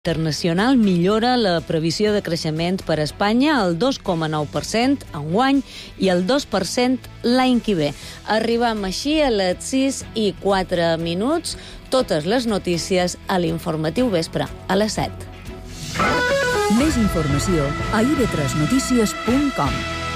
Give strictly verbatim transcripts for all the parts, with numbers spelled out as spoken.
internacional millora la previsió de creixement per a Espanya al dos coma nou per cent enguany i al dos per cent l'any que ve. Arribam així a les sis i quatre minuts. Totes les notícies a l'informatiu vespre, a les set. Més informació a i ve tres notícies punt com.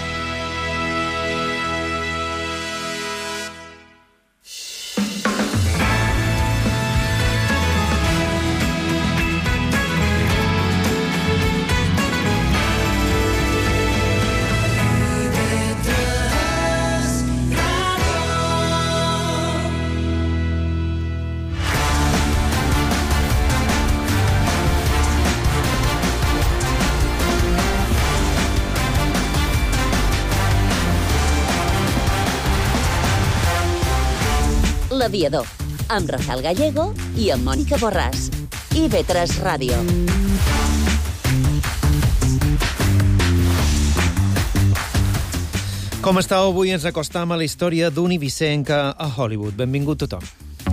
L'Aviador, amb Rafael Gallego i amb Mònica Borràs. i ve tres Ràdio. Com estàu? Avui ens acostam a la història d'un eivissenc a Hollywood. Benvingut tothom.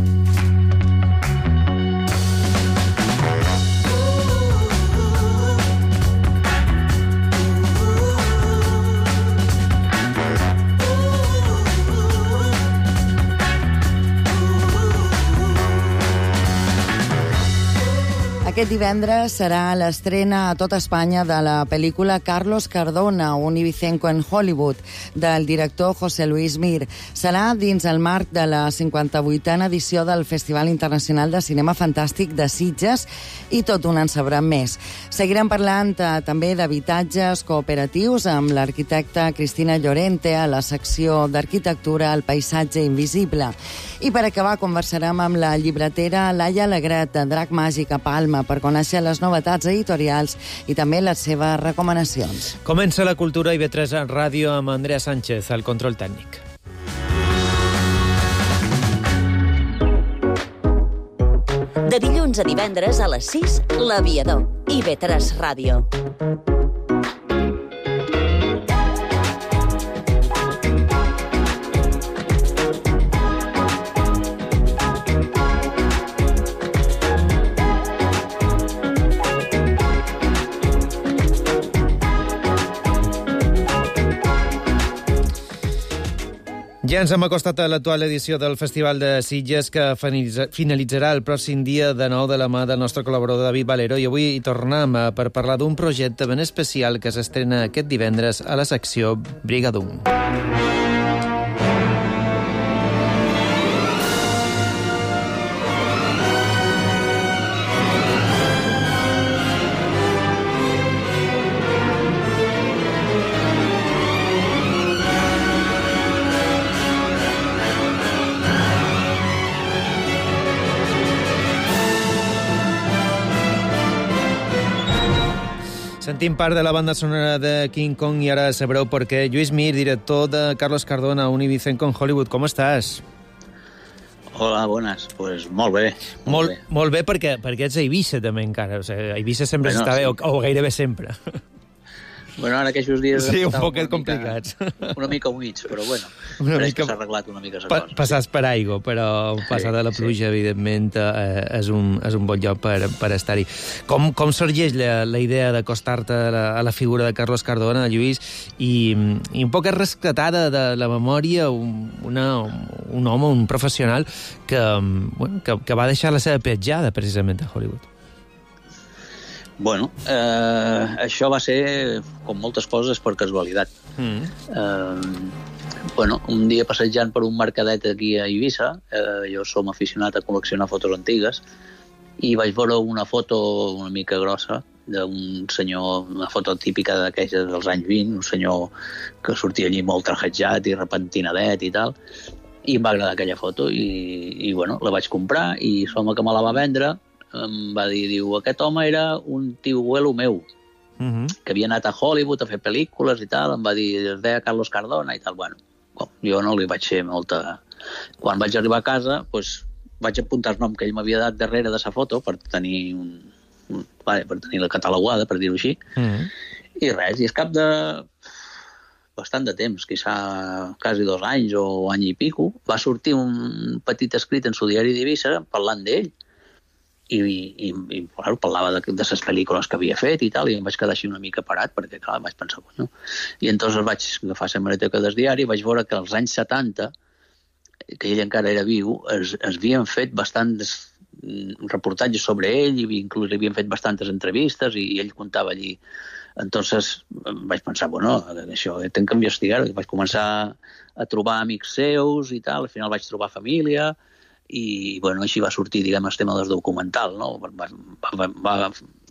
Aquest divendres serà l'estrena a tota Espanya de la pel·lícula Carlos Cardona, un eivissenco en Hollywood, del director José Luis Mir. Serà dins el marc de la cinquanta-vuitena edició del Festival Internacional de Cinema Fantàstic de Sitges i tot un en sabrem més. Seguirem parlant eh, també d'habitatges cooperatius amb l'arquitecta Cristina Llorente a la secció d'Arquitectura al Paisatge Invisible. I per acabar conversarem amb la llibretera Laia Alegret de Drac Màgic a Palma per conèixer les novetats editorials i també les seves recomanacions. Comença la cultura i ve tres Ràdio amb Andrea Sánchez, al control tècnic. De dilluns a divendres a les sis, l'Aviador. i ve tres Ràdio. Ja ens hem acostat a l'actual edició del Festival de Sitges, que finalitzarà el pròxim dia de nou de la mà del nostre col·laborador David Valero, i avui hi tornem per parlar d'un projecte ben especial que s'estrena aquest divendres a la secció Brigadum. Sentim part de la banda sonora de King Kong i ara sabreu per què. Lluís Mir, director de Carlos Cardona, un eivissenco en Hollywood. Com estàs? Hola, bones. Pues molt bé. Molt, molt bé, molt bé perquè, perquè ets a Eivissa també encara. O sigui, a Eivissa sempre bueno, s'està bé, sí. o, o gairebé sempre. Bueno, ara aquests dies... Sí, un poquet complicats. Mica, una mica humits, però bueno. Una mica... mica... s'ha arreglat una mica la pa cosa. Passats per aigua, però passada sí, la pluja, sí. evidentment, eh, és, un, és un bon lloc per, per estar-hi. Com, com sorgeix la, la idea d'acostar-te a, la, a la figura de Carlos Cardona, Lluís, i, i un poc rescatada de la memòria un, una, un home, un professional que, bueno, que, que va deixar la seva petjada precisament a Hollywood? Bueno, eh, això va ser, com moltes coses, per casualitat. Mm. Eh, bueno, un dia passejant per un mercadet aquí a Eivissa, eh, jo som aficionat a col·leccionar fotos antigues, i vaig veure una foto una mica grossa d'un senyor, una foto típica d'aquelles dels anys vint, un senyor que sortia allí molt trajejat i repentinadet i tal, i em va agradar aquella foto i, i bueno, la vaig comprar i l'home que me la va vendre em va dir, diu, aquest home era un tibuelo meu, uh-huh. que havia anat a Hollywood a fer pel·lícules i tal, em va dir, es deia Carlos Cardona i tal. Bueno, jo no li vaig fer molta... Quan vaig arribar a casa, doncs, vaig apuntar el nom que ell m'havia dat darrere de sa foto per tenir un... un vale, per tenir la catalogada, per dir-ho així, uh-huh. i res, i és cap de bastant de temps, quizà quasi dos anys o any i pico, va sortir un petit escrit en su diari d'Eivissa parlant d'ell. i, i, i bueno, parlava de, de les pel·lícules que havia fet i tal, i em vaig quedar així una mica parat, perquè clar, vaig pensar, bueno... I entonces vaig agafar la hemeroteca del diari i vaig veure que als anys setanta, que ell encara era viu, es, es havien fet bastants reportatges sobre ell, i inclús li havien fet bastantes entrevistes, i, i ell contava allí. Entonces vaig pensar, bueno, això tenc que investigar. Vaig començar a trobar amics seus i tal, al final vaig trobar família, i bueno, així va sortir, diguem, el tema del documental, no? Va, va, va,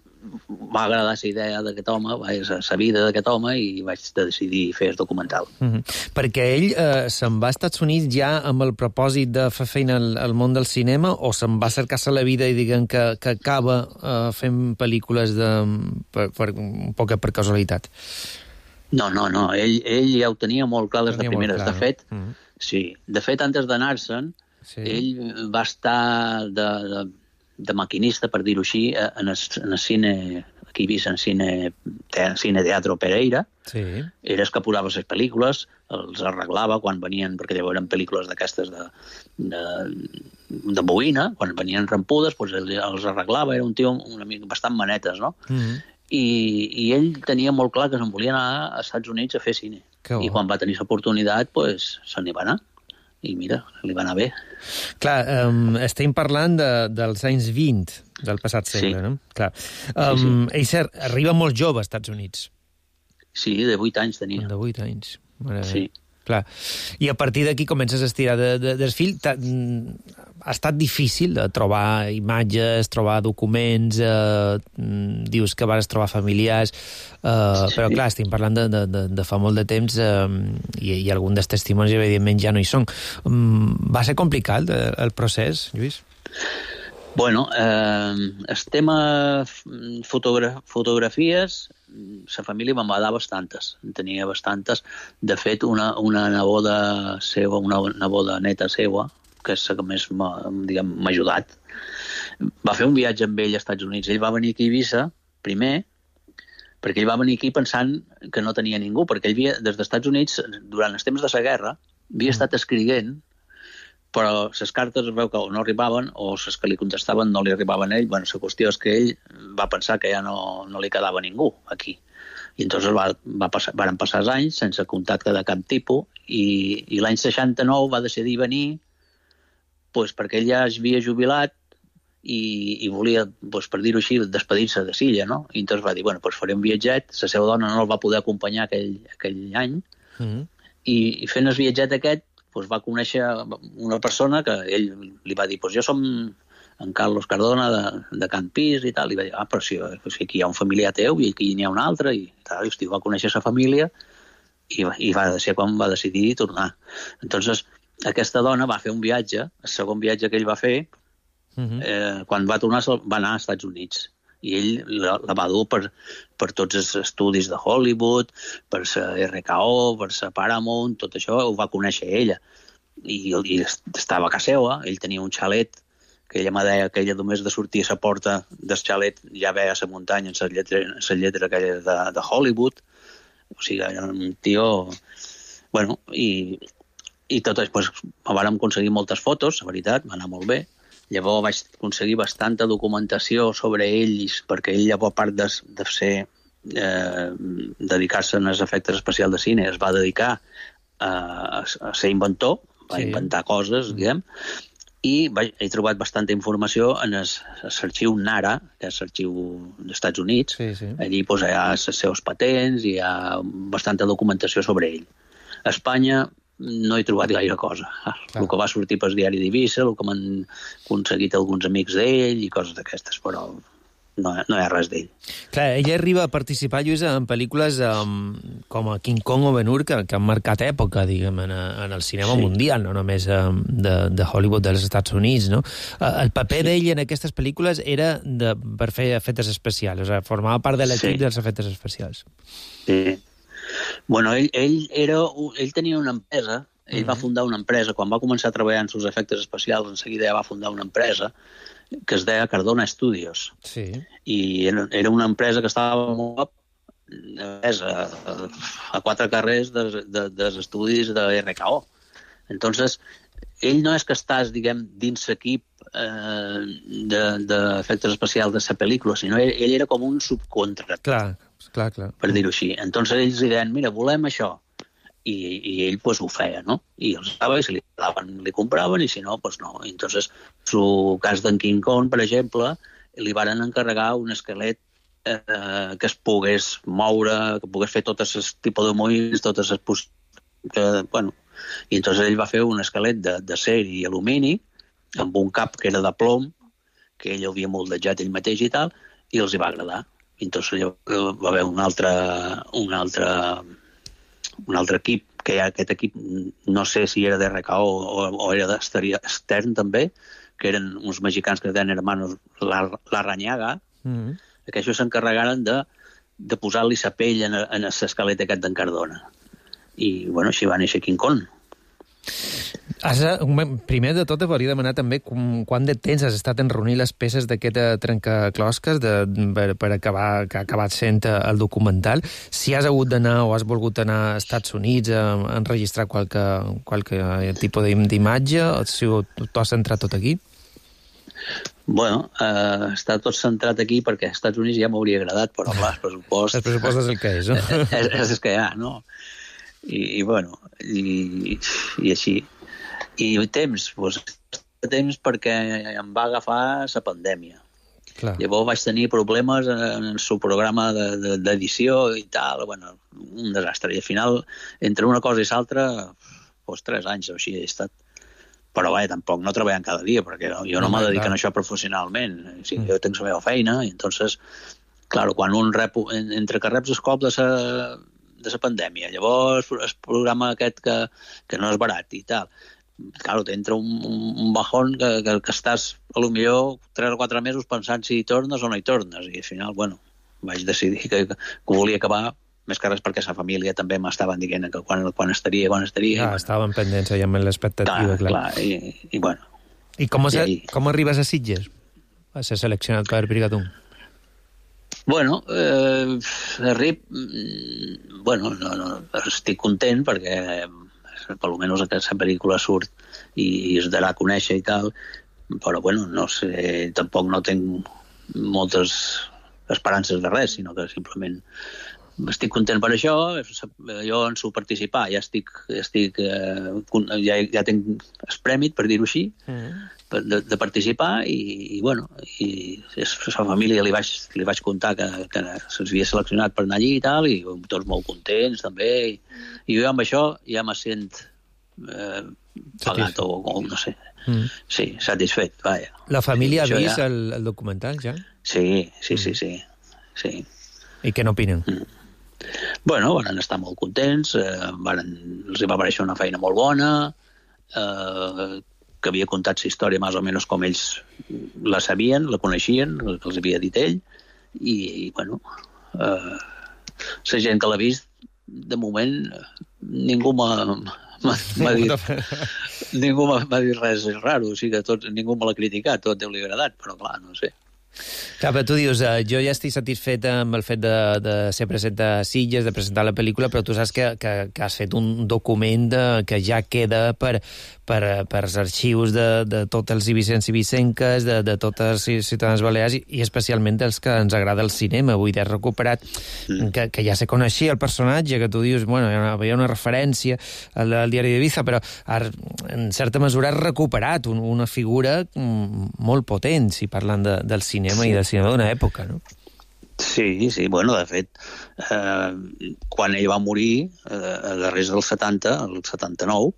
va agradar la idea d'aquest home, la vida d'aquest home, i vaig decidir fer el documental. Mm-hmm. Perquè ell eh, se'n va als Estats Units ja amb el propòsit de fer feina al, al món del cinema, o se'n va cercar-se la vida i diguem que, que acaba eh, fent pel·lícules de, per, per, un poc per casualitat? No, no, no. Ell, ell ja ho tenia molt clar des de primeres. Clar, de fet, no? mm-hmm. sí. De fet, antes d'anar-se'n, sí. ell va estar de... de de maquinista, per dir-ho així, en el, en el cine, aquí he vist en cine, te, cine Teatro Pereira. Sí. Era el que posava les pel·lícules, els arreglava quan venien, perquè llavors eren pel·lícules d'aquestes de, de, de boïna, quan venien rampudes, doncs els arreglava, era un tio una mica bastant manetes, no? Mm-hmm. I, I ell tenia molt clar que se'n volia anar als Estats Units a fer cine. I quan va tenir l'oportunitat, doncs se n'hi va anar. I mira, li va anar bé. Clar, um, estem parlant de, dels anys vint del passat segle, sí. No? Clar. Um, sí, sí. Ell cert, arriba molt jove als Estats Units. Sí, de vuit anys tenia. De vuit anys. Mare sí. Clar. I a partir d'aquí comences a estirar de, de, del fil. Ha estat difícil de trobar imatges, trobar documents, eh, dius que vas trobar familiars, eh, sí. Però clar, estem parlant de, de, de, de fa molt de temps eh, i, i algun dels testimonis evidentment ja no hi són. Um, va ser complicat el, el procés, Lluís? Bueno, eh, el tema fotogra fotografies, la família me'n va dar bastantes, en tenia bastantes. De fet, una, una neboda seva, una neboda neta seva, que és la que més m'ha ajudat, va fer un viatge amb ell als Estats Units. Ell va venir aquí a Eivissa, primer, perquè ell va venir aquí pensant que no tenia ningú, perquè ell havia, des dels Estats Units, durant els temps de la guerra, havia estat escrivint, però les cartes es veu que o no arribaven o les que li contestaven no li arribaven a ell. Bueno, la qüestió és que ell va pensar que ja no, no li quedava ningú aquí. I entonces va, va passar, van passar els anys sense contacte de cap tipus, i, i l'any seixanta-nou va decidir venir pues, perquè ell ja es havia jubilat i, i volia, pues, per dir-ho així, despedir-se de Silla, no? I entonces va dir, bueno, pues faré un viatget. La seva dona no el va poder acompanyar aquell, aquell any, mm-hmm. i, i fent el viatget aquest pues va conèixer una persona que ell li va dir, pues jo som en Carlos Cardona de, de Can Pis i tal, i va dir, ah, però si, si aquí hi ha un familiar teu i aquí n'hi ha un altre, i tal, i hosti, va conèixer sa família i, i va ser quan va decidir tornar. Entonces, aquesta dona va fer un viatge, el segon viatge que ell va fer, uh-huh. eh, quan va tornar va anar als Estats Units. I ell la, la va dur per, per tots els estudis de Hollywood, per la R K O, per la Paramount, tot això ho va conèixer ella. I, i estava a casa seva, ell tenia un xalet, que ella me deia que ella només de sortir a la porta del xalet ja veia a la muntanya, en la lletra, la lletra aquella de, de Hollywood. O sigui, era un tio... Bueno, i, i tot això, pues, vam aconseguir moltes fotos, la veritat, va anar molt bé. Llavors vaig aconseguir bastanta documentació sobre ell, perquè ell, llavors, a part de, de ser, eh, dedicar-se als efectes especials de cine, es va dedicar a, a ser inventor, va sí. inventar coses, diguem, i vaig, he trobat bastanta informació en l'arxiu NARA, que és l'arxiu dels Estats Units. Sí, sí. Allí pues, hi ha els seus patents i hi ha bastanta documentació sobre ell. A Espanya no he trobat gaire cosa. Clar. El que va sortir pel diari d'Eivissa, el que m'han aconseguit alguns amics d'ell i coses d'aquestes, però no, no hi ha res d'ell. Clar, ella arriba a participar, Lluís, en pel·lícules um, com a King Kong o Ben-Hur, que, que han marcat època, diguem, en, en el cinema sí. mundial, no només um, de, de Hollywood dels Estats Units, no? Uh, el paper sí. d'ell en aquestes pel·lícules era de, per fer efectes especials, o sigui, formava part de l'equip sí. dels efectes especials. Sí. Bueno, ell, ell, era, ell tenia una empresa, ell mm-hmm. va fundar una empresa, quan va començar a treballar en els efectes especials, en seguida ja va fundar una empresa que es deia Cardona Studios. Sí. I era, era una empresa que estava molt a, a quatre carrers dels de, de, estudis de R K O. Entonces, ell no és que estàs, diguem, dins l'equip eh, d'efectes especials de la pel·lícula, sinó ell, ell era com un subcontratat. Clar, clar, clar. Per dir-ho així. Entonces ells li deien, mira, volem això. I, i ell pues, ho feia, no? I els dava, i si li daven, li compraven, i si no, pues no. I entonces, el cas d'en King Kong, per exemple, li varen encarregar un esquelet eh, que es pogués moure, que pogués fer tots els tipus de moviments, totes les... Pos... Que, bueno, i entonces ell va fer un esquelet de, de ser i alumini, amb un cap que era de plom, que ell havia moldejat ell mateix i tal, i els hi va agradar. I entonces va haver un altre, un altre, un altre equip, que ja aquest equip no sé si era d'R K O o, o era d'extern també, que eren uns mexicans que es deien hermanos Larrañaga, mm-hmm. que això s'encarregaren de, de posar-li la pell en, en l'esquelet aquest d'en Cardona. I, bueno, així va néixer King Kong. Has, primer de tot, hauria de demanar també com, quant de temps has estat en reunir les peces d'aquest trencaclosques de, per, per acabar, que ha acabat sent el documental. Si has hagut d'anar o has volgut anar als Estats Units a enregistrar qualque, qualque tipus d'imatge, o si t'ho has centrat tot aquí? Bueno, eh, està tot centrat aquí perquè als Estats Units ja m'hauria agradat, però clar, el pressupost... El pressupost és el que és, no? és, és el que hi ha, no? I, i bueno, i, i així. I temps, doncs, temps perquè em va agafar la pandèmia. Clar. Llavors vaig tenir problemes en el seu programa d'edició de, de, i tal, bueno, un desastre. I al final, entre una cosa i l'altra, doncs tres anys o així he estat. Però vaja, tampoc no treballant cada dia, perquè jo no, no m'he dedicat a això professionalment. O sigui, mm. Jo tinc la meva feina, i entonces, claro, quan un rep, entre que reps el cop de la de la pandèmia, llavors el programa aquest que, que no és barat i tal, claro, t'entra un, un bajón que, que, que estàs a lo millor tres o quatre mesos pensant si hi tornes o no hi tornes, i al final, bueno, vaig decidir que, que ho volia acabar, més que res perquè la família també m'estaven dient que quan, quan estaria, quan estaria... Ah, estaven pendents ja amb l'expectativa, clar. Clar, i, i bueno... I com, I, i, com arribes a Sitges? A ser seleccionat per Brigatum? Bueno, eh, arrib... Bueno, no, no, estic content perquè per almenys aquesta pel·lícula surt i, i es darà a conèixer i tal, però bueno, no sé, tampoc no tinc moltes esperances de res, sinó que simplement estic content per això, jo en su participar ja estic, estic eh, ja, ja tinc esprèmit, per dir-ho així, mm. de, de participar i, i bueno, i a la família li vaig, li vaig contar que, que s'havia seleccionat per anar allí i tal, i tots molt contents també, i, i jo amb això ja me sent eh, pagat o, o no sé, mm. sí, satisfet, vaja. La família I ha vist ja... el, el documental ja? Sí, sí, sí, sí, sí. I què n'opinen? Mm. Bueno, van estar molt contents, eh, van, els va aparèixer una feina molt bona, eh, que havia contat la història més o menys com ells la sabien, la coneixien, el que els havia dit ell, i, i bueno, eh, la gent que l'ha vist, de moment, ningú m'ha dit, ningú m'ha dit res raro, o sigui que tot, ningú me l'ha criticat, tot Déu li ha agradat, però clar, no sé. Clar, però tu dius, eh, jo ja estic satisfet amb el fet de, de ser present a Sitges, de presentar la pel·lícula, però tu saps que, que, que has fet un document de, que ja queda per, per, per els arxius de, de tots els ibicens i ibicenques, de, de totes les ciutadans balears, i, i especialment dels que ens agrada el cinema. Vull dir, has recuperat mm. que, que ja se coneixia el personatge, que tu dius, bueno, hi ha una, hi ha una referència al, al diari d'Ibiza, però has, en certa mesura has recuperat un, una figura molt potent, si parlant de, del cinema cinema sí. i del cinema d'una època, no? Sí, sí, bueno, de fet, eh, quan ell va morir, eh, a darrers del setanta, el setanta-nou,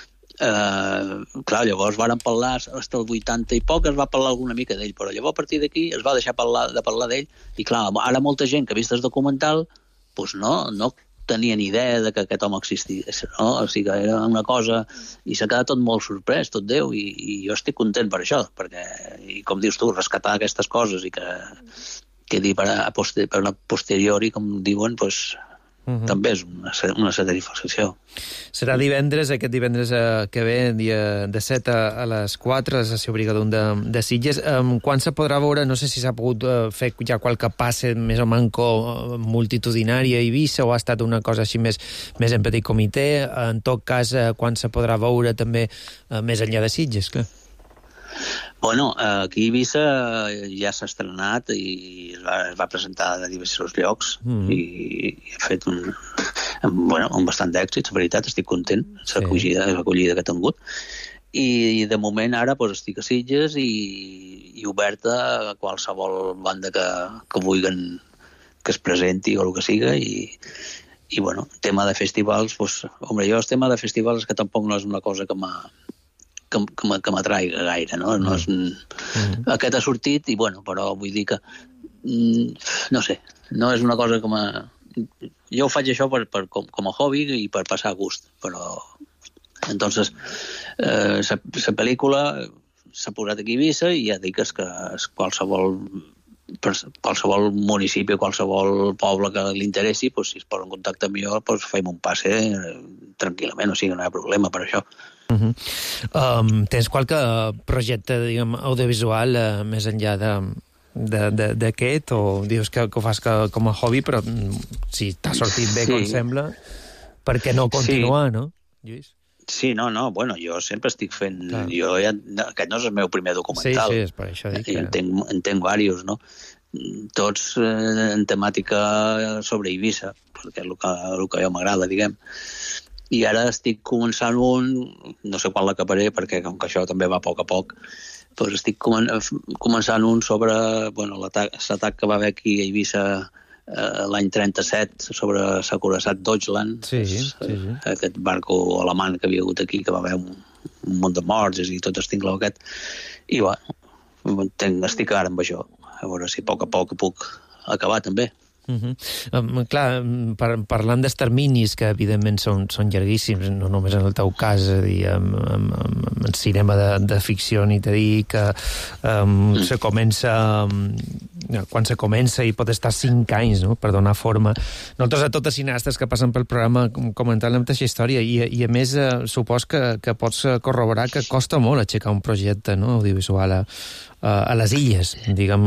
eh, clar, llavors varen parlar, fins al vuitanta i poc es va parlar alguna mica d'ell, però llavors a partir d'aquí es va deixar parlar, de parlar d'ell, i clar, ara molta gent que ha vist el documental, doncs no, no tenia ni idea de que aquest home existís, no? O sigui que era una cosa, i s'ha quedat tot molt sorprès, tot Déu, i, i jo estic content per això, perquè, i com dius tu, rescatar aquestes coses i que quedi per a, poster, per a posteriori, com diuen, doncs, uh-huh. també és una, una satisfacció. Serà divendres, aquest divendres eh, que ve, dia de set a, a les quatre, a la sessió Brigadum de, de Sitges. Um, quan se podrà veure, no sé si s'ha pogut uh, fer ja qualque passe més o manco uh, multitudinari a Eivissa, o ha estat una cosa així més, més en petit comitè. En tot cas, uh, quan se podrà veure també uh, més enllà de Sitges, clar? Bueno, aquí a Eivissa ja s'ha estrenat i es va, es va presentar a diversos llocs mm. i, i ha fet un, bueno, un bastant d'èxit, la veritat, estic content, l'acollida sí. que ha tingut. I, I de moment ara pues, estic a Sitges i, i oberta a qualsevol banda que, que vulguin que es presenti o el que siga i, i bueno, tema de festivals, pues, home, jo el tema de festivals és que tampoc no és una cosa que m'ha que, que m'atraiga gaire, no? no és, mm. Aquest ha sortit i, bueno, però vull dir que, no sé, no és una cosa que m'ha... Jo ho faig això per, per, com, com a hobby i per passar gust, però... Entonces, eh, la pel·lícula s'ha posat aquí a Eivissa i ja dic és que és qualsevol, qualsevol municipi, qualsevol poble que li interessi, pues, si es posa en contacte amb jo, pues, fem un passe eh, tranquil·lament, o sigui, no hi ha problema per això. Uh-huh. Um, tens qualque projecte, diguem, audiovisual uh, més enllà de, de, de, d'aquest, o dius que, que ho fas que, com a hobby, però si t'ha sortit bé, sí. com sembla, per què no continuar, sí. no, Lluís? Sí, no, no, bueno, jo sempre estic fent... Clar. Jo ja, aquest no és el meu primer documental. Sí, sí, és per això dic que... En tenc, en tenc diversos, no? Tots eh, en temàtica sobre Eivissa, perquè és el que, el que a jo m'agrada, diguem. I ara estic començant un, no sé quan l'acabaré, perquè com que això també va a poc a poc, doncs estic comen començant un sobre bueno, l'atac que va haver aquí a Eivissa eh, l'any trenta-set sobre l'acuirassat Deutschland, sí, sí, sí. aquest barco alemany que havia hagut aquí, que va haver un, un munt de morts i tot el tingleu aquest. I bueno, tenc, estic ara amb això, a veure si a poc a poc puc acabar també. Uh-huh. Um, clar, par parlant dels terminis que evidentment són, són llarguíssims, no només en el teu cas, és a dir, en, en, en cinema de, de ficció ni te dir que um, mm. se comença um, quan se comença i pot estar cinc anys, no?, per donar forma. Nosaltres a totes cineastes que passen pel programa comentant la mateixa història i, i a més eh, supos que, que pots corroborar que costa molt aixecar un projecte, no?, audiovisual a, a les illes, diguem,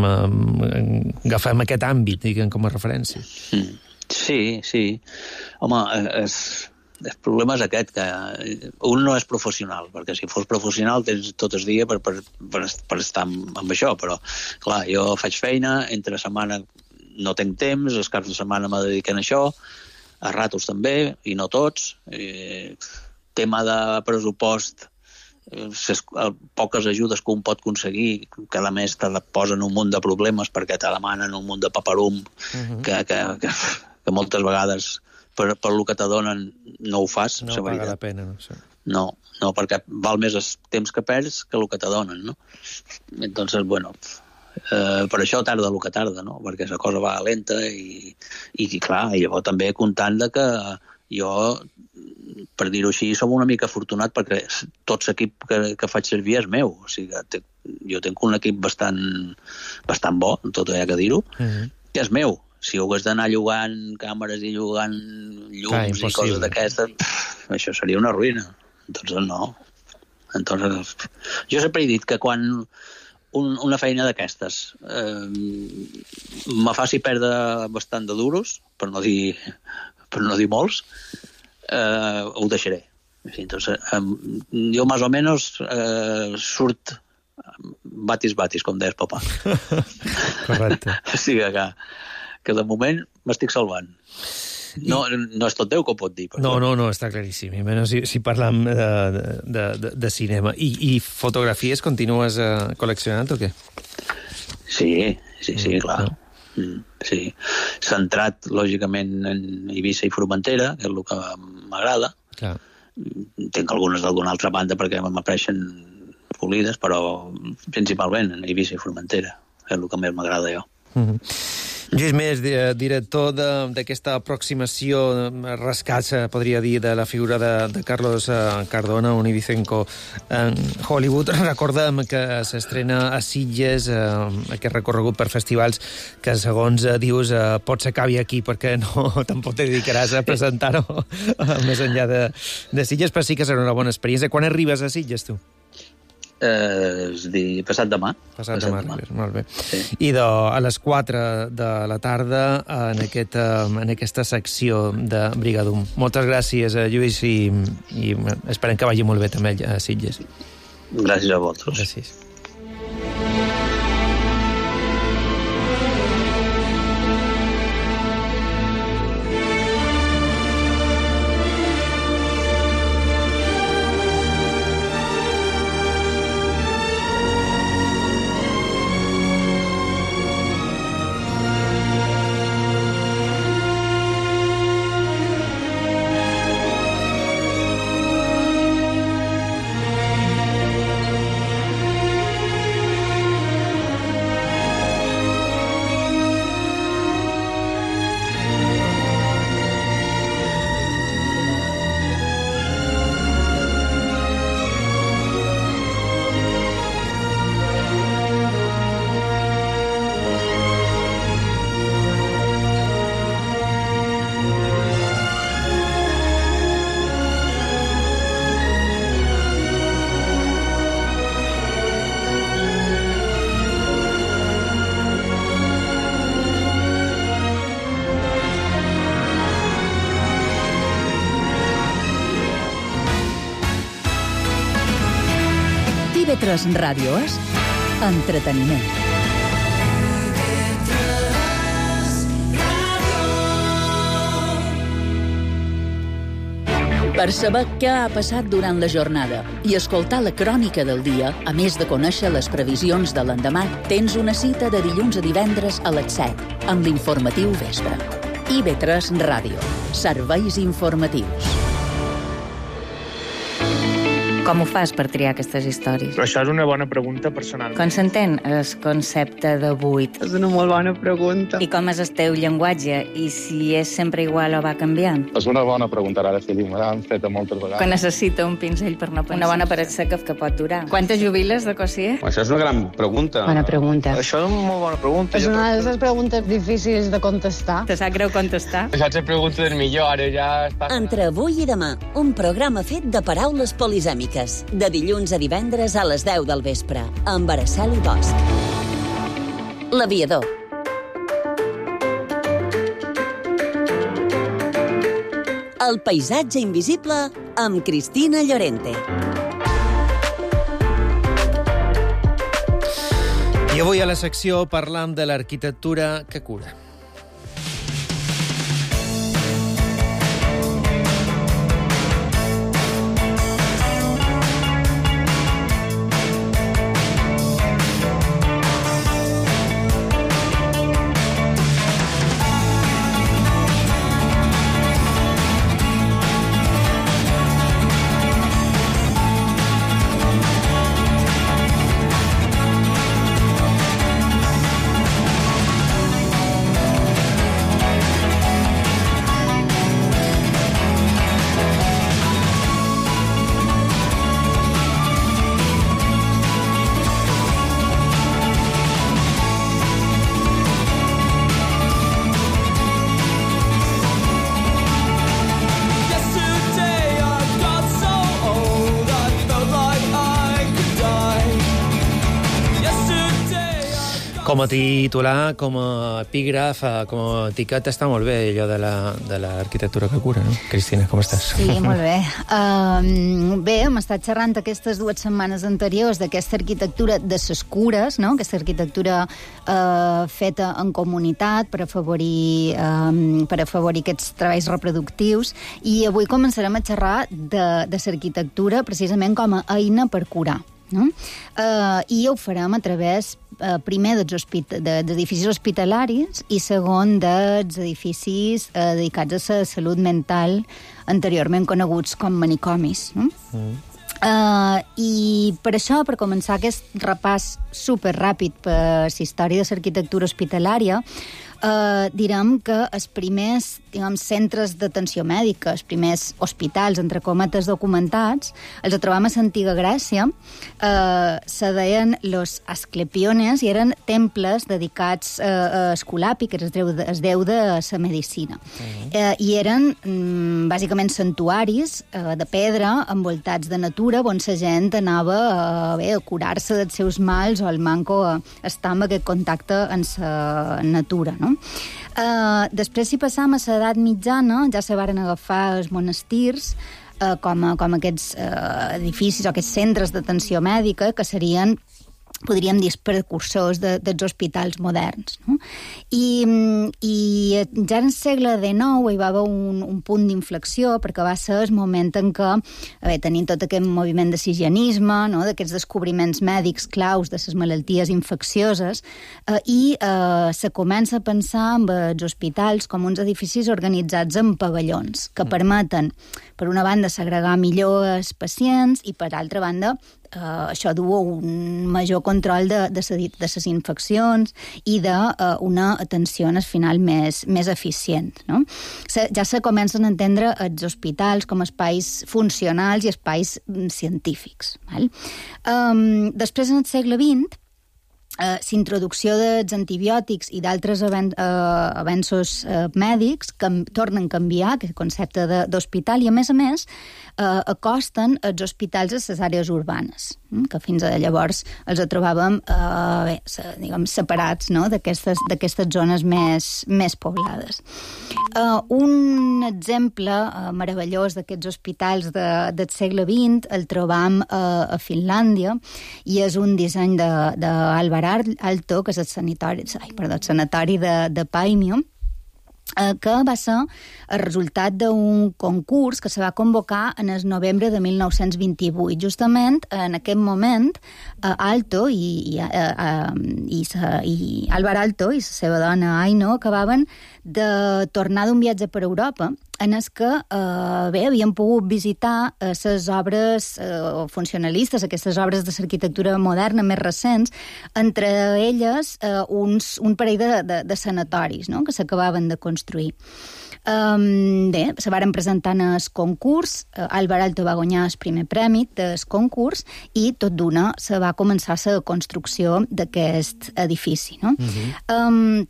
agafem aquest àmbit, diguem, com a referència. Sí, sí. Home, és, el problema és aquest, que un no és professional, perquè si fos professional tens tot el dia per, per, per, per estar amb, amb això, però, clar, jo faig feina, entre setmana no tinc temps, els caps de setmana me dediquen a això, a ratos també, i no tots. Eh, tema de pressupost, ses poques ajudes que un pot aconseguir, cada mes te posen un munt de problemes perquè te demanen un munt de paperum uh-huh. que, que, que, que moltes vegades per, per el que te donen no ho fas. No paga la pena, no sé. No, no, perquè val més el temps que perds que el que te donen, no? Entonces, bueno, eh, per això tarda el que tarda, no? Perquè la cosa va lenta i, i clar, llavors també comptant de que jo, per dir-ho així, som una mica afortunat perquè tot l'equip que, que faig servir és meu. O sigui, que jo tinc un equip bastant, bastant bo, tot hi ha que dir-ho, uh-huh. que és meu. Si ho hagués d'anar llogant càmeres i llogant llums ah, i coses d'aquestes, això seria una ruïna. Entonces, no. Entonces, jo sempre he dit que quan un, una feina d'aquestes eh, me faci perdre bastant de duros, per no dir, per no dir molts, eh, ho deixaré. Entonces, eh, jo més o menys eh, surt batis-batis, com deies, papà. Correcte. O sigui que, que de moment m'estic salvant. No, no és tot Déu que ho pot dir. No, no, no, està claríssim. I menys si, si parlam de, de, de, de cinema. I, i fotografies continues uh, col·leccionant o què? Sí, sí, sí, mm, clar. No. Mm, sí. Centrat, lògicament, en Eivissa i Formentera, que és el que m'agrada. Clar. Tinc algunes d'alguna altra banda perquè m'apareixen polides, però principalment en Eivissa i Formentera. És el que més m'agrada jo. Mm-hmm. Lluís Més, director d'aquesta aproximació rescat, podria dir, de la figura de, de Carlos Cardona, un eivissenco en Hollywood. Recordem que s'estrena a Sitges eh, aquest recorregut per festivals que, segons eh, dius, eh, pot s'acabi aquí perquè no tampoc te dedicaràs a presentar-ho eh, més enllà de, de Sitges, però sí que serà una bona experiència. Quan arribes a Sitges, tu? Eh, és dir, passat demà. Passat, passat demà, demà. Molt bé. Sí. I de, a les quatre de la tarda en, aquest, en aquesta secció de Brigadum. Moltes gràcies, Lluís, i, i esperem que vagi molt bé també a Sitges. Gràcies a vosaltres. Gràcies. tres Ràdio és entreteniment. Per saber què ha passat durant la jornada i escoltar la crònica del dia, a més de conèixer les previsions de l'endemà, tens una cita de dilluns a divendres a les set, amb l'informatiu Vespre. I ve tres Ràdio. Serveis informatius. Com ho fas per triar aquestes històries? Però això és una bona pregunta personal. Com s'entén el concepte de buit? És una molt bona pregunta. I com és el teu llenguatge? I si és sempre igual o va canviant? És una bona pregunta, ara sí, me l'han fet moltes vegades. Que necessita un pinzell per no pensar. Una bona paret seca que pot durar. Quantes jubiles de Cossier? Això és una gran pregunta. Bona pregunta. Això és una molt bona pregunta. És una de les preguntes difícils de contestar. Te sap greu contestar? Això és pregunta del millor, ara ja... Està... Entre avui i demà, un programa fet de paraules polisèmiques. De dilluns a divendres a les deu del vespre, amb Araceli Bosch. L'Aviador. El paisatge invisible amb Cristina Llorente. I avui a la secció parlam de l'arquitectura que cura. Com a titular, com a epígraf, com a etiqueta, està molt bé allò de l'arquitectura que cura, no? Cristina, com estàs? Sí, molt bé. Uh, bé, hem estat xerrant aquestes dues setmanes anteriors d'aquesta arquitectura de ses cures, no? Aquesta arquitectura uh, feta en comunitat per afavorir, um, per afavorir aquests treballs reproductius, i avui començarem a xerrar de, de l'arquitectura precisament com a eina per curar. No? Uh, i ho farem a través uh, primer dels hospita- de, edificis hospitalaris i segon dels edificis uh, dedicats a la salut mental, anteriorment coneguts com manicomis, no? Mm. Uh, i per això, per començar aquest repàs superràpid per la història de l'arquitectura hospitalària, Uh, direm que els primers, diguem, centres d'atenció mèdica, els primers hospitals, entre cometes, documentats, els trobam a l'antiga Grècia, uh, se deien los asclepiones i eren temples dedicats uh, a Esculapi, que és el déu de, el déu de la medicina. Uh-huh. uh, I eren, um, bàsicament, santuaris uh, de pedra envoltats de natura, on la gent anava uh, bé, a curar-se dels seus mals o el manco a estar amb aquest contacte amb la natura, no? Uh, després, si passam a l'edat mitjana, ja se varen agafar els monestirs uh, com, a, com aquests uh, edificis o aquests centres d'atenció mèdica que serien, podríem dir, precursors de, dels hospitals moderns, no? I, i ja en el segle dinou hi va haver un, un punt d'inflexió, perquè va ser el moment en què, a veure, tenim tot aquest moviment de higienisme, no? D'aquests descobriments mèdics claus de les malalties infeccioses, eh, i eh, se comença a pensar en els hospitals com uns edificis organitzats en pavellons, que permeten, per una banda, segregar millor els pacients i, per altra banda, Uh, això du un major control de, de, de les infeccions i d'una uh, atenció al final més, més eficient, no? Se, ja se comencen a entendre els hospitals com espais funcionals i espais mm, científics. Val? Um, després, en el segle vint, Uh, l'introducció dels antibiòtics i d'altres aven uh, avenços uh, mèdics que tornen a canviar aquest concepte d'hospital i, a més a més, uh, acosten els hospitals a les àrees urbanes. que fins a llavors els trobàvem eh, bé, diguem, separats, no?, d'aquestes d'aquestes zones més, més poblades. Uh, un exemple uh, meravellós d'aquests hospitals de, del segle vint el trobam uh, a Finlàndia, i és un disseny d'Alvar Aalto, que és el sanatori, ai, perdó, el sanatori de, de Paimio, que va ser el resultat d'un concurs que se va convocar en el novembre de mil nou-cents vint-i-vuit. Justament en aquest moment, Aalto i, i, i, i Alvar Aalto i la seva dona Aino acabaven de tornar d'un viatge per Europa en el que eh, bé, havien pogut visitar les eh, obres eh, funcionalistes, aquestes obres de l'arquitectura moderna més recents, entre elles eh, uns, un parell de, de, de sanatoris, no?, que s'acabaven de construir. Um, bé, se varen presentar en el concurs, uh, Alvar Aalto va guanyar el primer premi del concurs i tot d'una se va començar la construcció d'aquest edifici, no? Uh-huh. Um,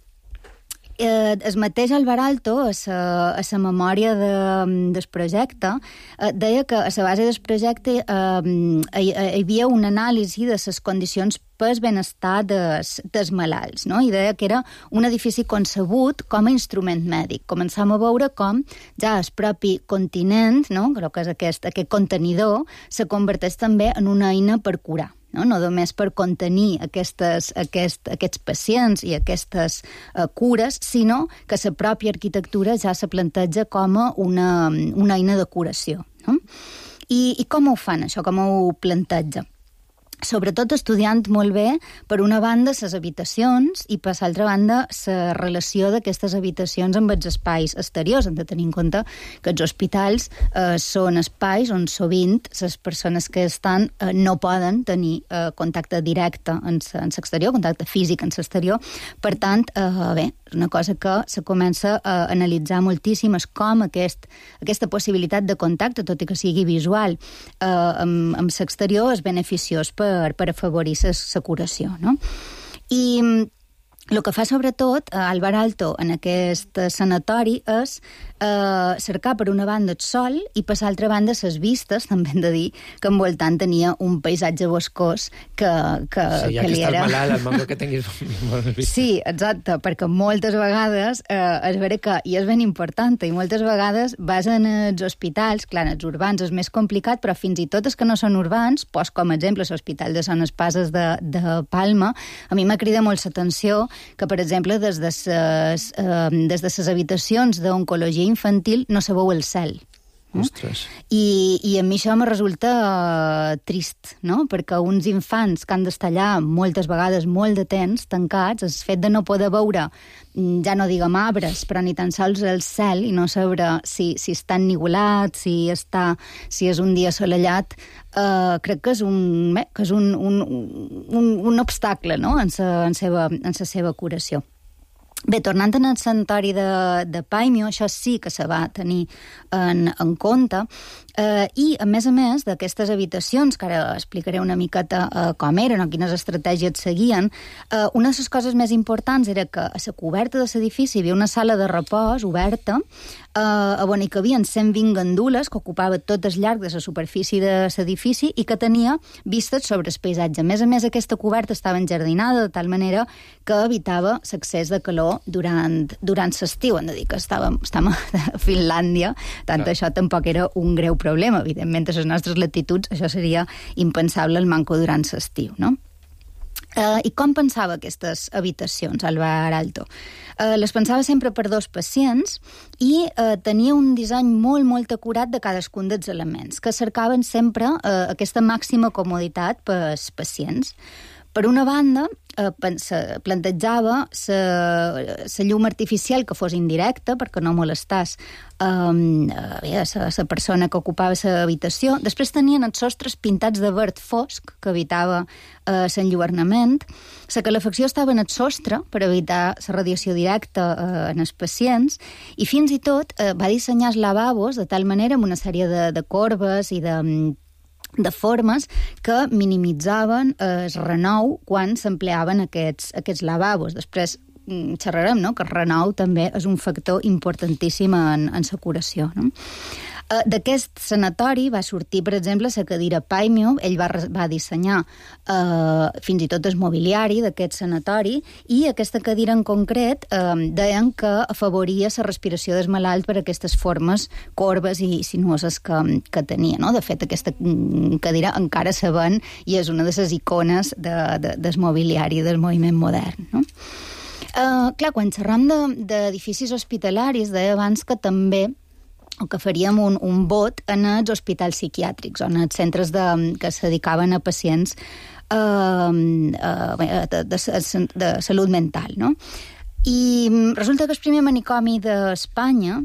Eh, el mateix Alvar Aalto, a la memòria de, del projecte, eh, deia que a la base del projecte eh, hi, hi havia una anàlisi de les condicions pel benestar dels, dels malalts, no? I deia que era un edifici concebut com a instrument mèdic. Començam a veure com ja el propi continent, no?, que és aquest, aquest contenidor, se converteix també en una eina per curar. No, no només per contenir aquestes, aquest, aquests pacients i aquestes uh, cures, sinó que la pròpia arquitectura ja se planteja com a una, una eina de curació. No? I, I com ho fan, això? Com ho planteja? Sobretot estudiant molt bé, per una banda, les habitacions i, per l'altra banda, la relació d'aquestes habitacions amb els espais exteriors. Hem de tenir en compte que els hospitals eh, són espais on sovint les persones que estan eh, no poden tenir eh, contacte directe en l'exterior, contacte físic en l'exterior. Per tant, eh, bé, és una cosa que se comença a analitzar moltíssim, és com aquest, aquesta possibilitat de contacte, tot i que sigui visual, eh, amb, amb l'exterior, és beneficiós per Per, per afavorir la curació, no? I el que fa sobretot Alvar Aalto en aquest sanatori és eh, cercar per una banda el sol i per l'altra banda les vistes, també hem de dir que envoltant tenia un paisatge boscós que, que, sí, ja que que li era... estàs malalt, el mango que tinguis molt vist. Sí, exacte, perquè moltes vegades eh, és vera que, i és ben important, i moltes vegades vas en els hospitals, clar, en els urbans és més complicat, però fins i tot els que no són urbans, pos com a exemple l'Hospital de Son Espases de, de Palma, a mi m'ha cridat molt l'atenció que, per exemple, des de ses, eh, des de les habitacions d'oncologia infantil no se veu el cel. Ostres. I, i a mi això me resulta uh, trist, no? Perquè uns infants que han d'estar allà moltes vegades molt de temps tancats, el fet de no poder veure, ja no diguem arbres, però ni tan sols el cel i no saber si, si està ennivolat, si, està, si és un dia assolellat, uh, crec que és un, bé, que és un, un, un, un obstacle, no?, en sa, en seva, en sa seva curació. Bé, tornant al sanatori de, de Paimio, això sí que se va tenir en, en compte, eh, i, a més a més, d'aquestes habitacions, que ara explicaré una miqueta eh, com eren o quines estratègies seguien, eh, una de les coses més importants era que a la coberta de l'edifici hi havia una sala de repòs oberta, eh, on hi cabien cent vint gandules, que ocupava tot el llarg de la superfície de l'edifici i que tenia vistes sobre el paisatge. A més a més, aquesta coberta estava enjardinada de tal manera que evitava l'accés de calor durant, durant l'estiu. Hem de dir que estàvem, estàvem a Finlàndia, tant Clar. Això tampoc era un greu problema. Evidentment, a les nostres latituds això seria impensable el manco durant l'estiu, no? Uh, I com pensava aquestes habitacions, Alvar Aalto? Uh, les pensava sempre per dos pacients i uh, tenia un disseny molt, molt acurat de cadascun dels elements, que cercaven sempre uh, aquesta màxima comoditat pels pacients. Per una banda, eh, plantejava la llum artificial que fos indirecta, perquè no molestàs eh, la persona que ocupava l'habitació. Després tenien els sostres pintats de verd fosc, que evitava eh, l'enlluernament. La calefacció estava en el sostre, per evitar la radiació directa eh, en els pacients, i fins i tot eh, va dissenyar els lavabos de tal manera, amb una sèrie de, de corbes i de... de formes que minimitzaven el renou quan s'empleaven aquests, aquests lavabos. Després xerrarem, no?, que el renou també és un factor importantíssim en, en la curació, no? Uh, D'aquest sanatori va sortir, per exemple, la cadira Paimio. Ell va, va dissenyar uh, fins i tot el mobiliari d'aquest sanatori, i aquesta cadira en concret uh, deien que afavoria la respiració dels malalts per aquestes formes corbes i sinuoses que, que tenia. No? De fet, aquesta cadira encara se ven i és una de les icones de, de, del mobiliari del moviment modern. No? Uh, clar, quan xerram d'edificis hospitalaris, deia abans que també o que faríem un, un vot en els hospitals psiquiàtrics, o en els centres de, que es dedicaven a pacients eh, eh, de, de, de salut mental, no? I resulta que el primer manicomi d'Espanya,